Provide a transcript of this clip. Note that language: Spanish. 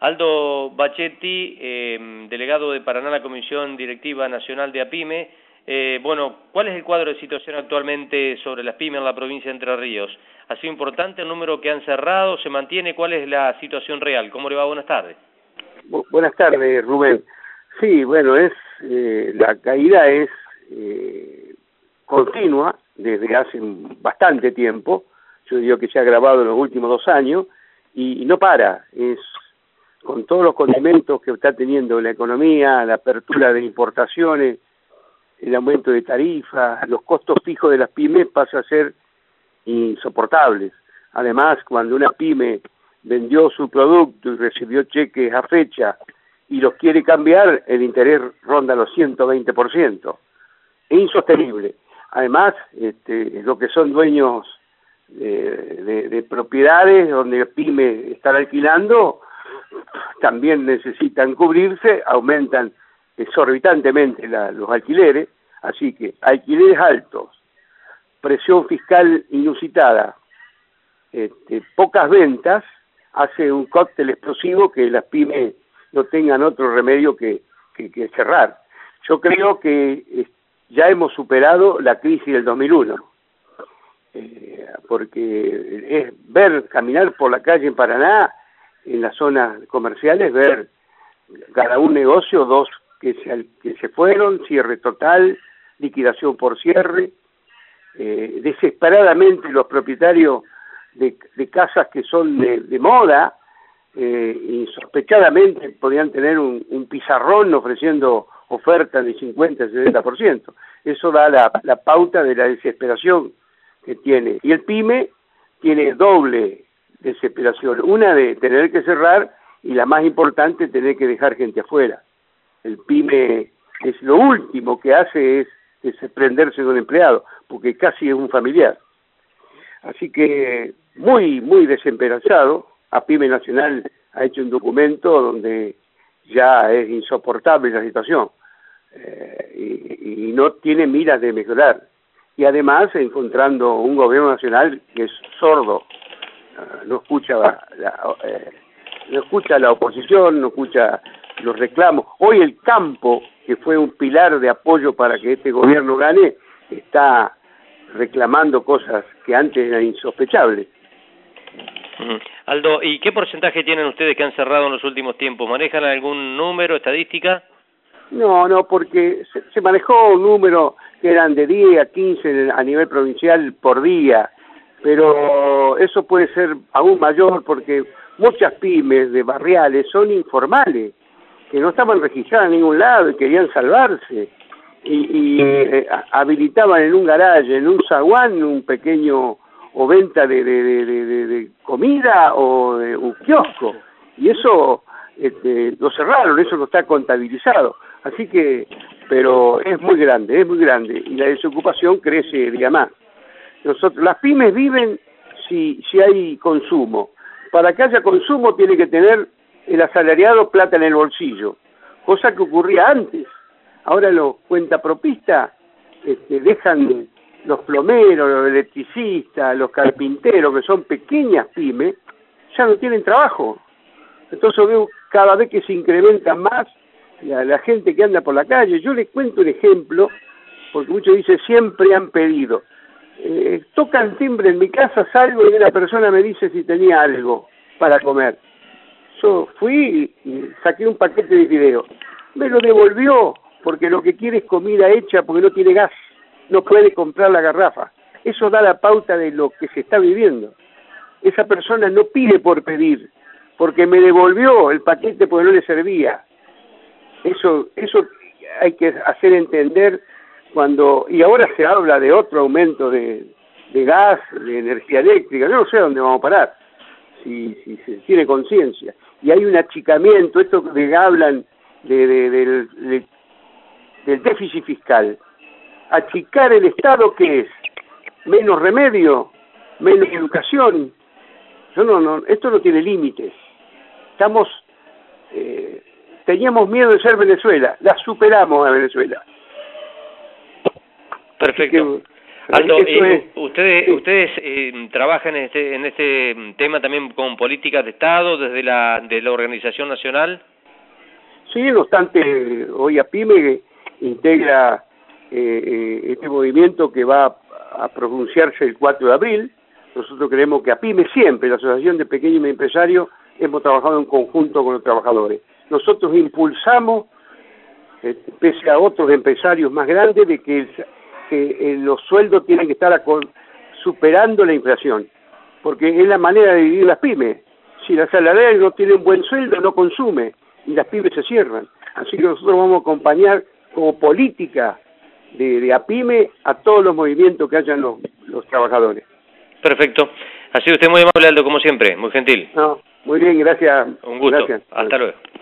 Aldo Bachetti, delegado de Paraná a la Comisión Directiva Nacional de APYME. Bueno, ¿cuál es el cuadro de situación actualmente sobre las pymes en la provincia de Entre Ríos? ¿Ha sido importante el número que han cerrado? ¿Se mantiene? ¿Cuál es la situación real? ¿Cómo le va? Buenas tardes. Buenas tardes, Rubén. Sí, bueno, la caída es continua desde hace bastante tiempo. Yo digo que se ha agravado en los últimos 2 años y no para. Es con todos los condimentos que está teniendo la economía, la apertura de importaciones, el aumento de tarifas, los costos fijos de las pymes pasan a ser insoportables. Además, cuando una pyme vendió su producto y recibió cheques a fecha y los quiere cambiar, el interés ronda los 120%. Es insostenible. Además, lo que son dueños de propiedades donde la pyme está alquilando, también necesitan cubrirse, aumentan exorbitantemente los alquileres, así que alquileres altos, presión fiscal inusitada, pocas ventas, hace un cóctel explosivo que las pymes no tengan otro remedio que cerrar. Yo creo que ya hemos superado la crisis del 2001, porque es caminar por la calle en Paraná, en las zonas comerciales, ver cada un negocio, 2 que se fueron, cierre total, liquidación por cierre, desesperadamente los propietarios de casas que son de moda, insospechadamente podían tener un pizarrón ofreciendo ofertas de 50, 70%. Eso da la pauta de la desesperación que tiene. Y el PYME tiene doble desesperación, una de tener que cerrar y la más importante, tener que dejar gente afuera. El PYME es lo último que hace es desprenderse de un empleado, porque casi es un familiar. Así que muy, muy desesperanzado. APYME Nacional ha hecho un documento donde ya es insoportable la situación y no tiene miras de mejorar. Y además encontrando un gobierno nacional que es sordo, no escucha la oposición, no escucha los reclamos. Hoy el campo, que fue un pilar de apoyo para que este gobierno gane, está reclamando cosas que antes eran insospechables. Aldo, ¿y qué porcentaje tienen ustedes que han cerrado en los últimos tiempos? ¿Manejan algún número, estadística? No, porque se manejó un número que eran de 10 a 15 a nivel provincial por día, pero eso puede ser aún mayor porque muchas pymes de barriales son informales, que no estaban registradas en ningún lado y querían salvarse, y habilitaban en un garaje, en un zaguán, un pequeño o venta de comida o de un kiosco, y eso lo cerraron, eso no está contabilizado. Así que, pero es muy grande, y la desocupación crece día más. Las pymes viven si hay consumo. Para que haya consumo tiene que tener el asalariado plata en el bolsillo, cosa que ocurría antes. Ahora los cuentapropistas dejan los plomeros, los electricistas, los carpinteros, que son pequeñas pymes, ya no tienen trabajo. Entonces veo cada vez que se incrementa más la gente que anda por la calle. Yo les cuento un ejemplo, porque muchos dicen siempre han pedido. Tocan timbre en mi casa, salgo y una persona me dice si tenía algo para comer. Yo fui y saqué un paquete de fideos. Me lo devolvió porque lo que quiere es comida hecha porque no tiene gas. No puede comprar la garrafa. Eso da la pauta de lo que se está viviendo. Esa persona no pide por pedir, porque me devolvió el paquete porque no le servía. Eso hay que hacer entender y ahora se habla de otro aumento de gas, de energía eléctrica. Yo no sé a dónde vamos a parar, si se tiene conciencia. Y hay un achicamiento, esto de que hablan del déficit fiscal. Achicar el Estado, ¿qué es? Menos remedio, menos educación. Esto no tiene límites. Teníamos miedo de ser Venezuela, la superamos a Venezuela. Perfecto. Aldo, ustedes trabajan en este tema también con políticas de Estado desde de la organización nacional. Sí, no obstante, hoy APIME integra este movimiento que va a pronunciarse el 4 de abril. Nosotros creemos que APIME siempre, la Asociación de Pequeños y Medianos Empresarios, hemos trabajado en conjunto con los trabajadores. Nosotros impulsamos, pese a otros empresarios más grandes, de que los sueldos tienen que estar superando la inflación, porque es la manera de vivir las pymes. Si las asalariadas no tienen buen sueldo, no consume, y las pymes se cierran. Así que nosotros vamos a acompañar como política de APIME a todos los movimientos que hayan los trabajadores. Perfecto. Ha sido usted muy amable, Aldo, como siempre, muy gentil. No, muy bien, gracias. Un gusto. Gracias. Hasta luego.